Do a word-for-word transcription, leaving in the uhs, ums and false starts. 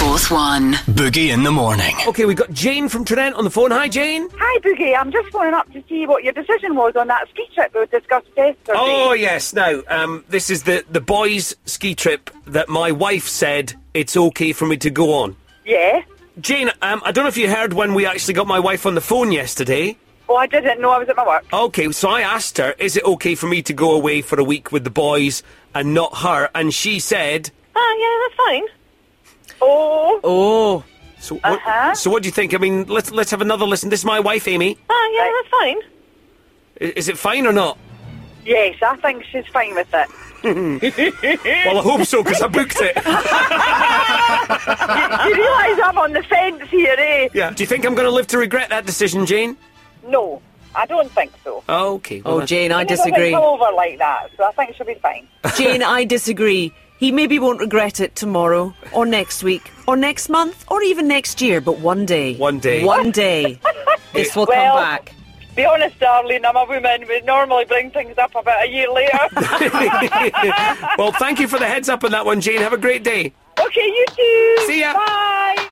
Fourth One. Boogie in the morning. Okay, we've got Jane from Trent on the phone. Hi, Jane. Hi, Boogie. I'm just phoning up to see what your decision was on that ski trip we discussed yesterday. Oh, yes. Now, um, this is the, the boys' ski trip that my wife said it's okay for me to go on. Yeah? Jane, um, I don't know if you heard when we actually got my wife on the phone yesterday. Oh, I didn't know. I was at my work. Okay, so I asked her, is it okay for me to go away for a week with the boys and not her? And she said... Ah, yeah, that's fine. Oh. Oh. So what, Uh-huh. so what do you think? I mean, let's let's have another listen. This is my wife, Amy. Ah, yeah, that's fine. I- Is it fine or not? Yes, I think she's fine with it. Well, I hope so, because I booked it. You, you realise I'm on the fence here, eh? Yeah. Do you think I'm going to live to regret that decision, Jane? No, I don't think so. Oh, okay. Well, Oh, that's- Jane, I She never disagree. come over like that, so I think she'll be fine. Jane, I disagree. He maybe won't regret it tomorrow, or next week, or next month, or even next year, but one day. One day. One day. This will Well- come back. Be honest, darling, I'm a woman. We normally bring things up about a year later. Well, thank you for the heads up on that one, Jane. Have a great day. Okay, you too. See ya. Bye.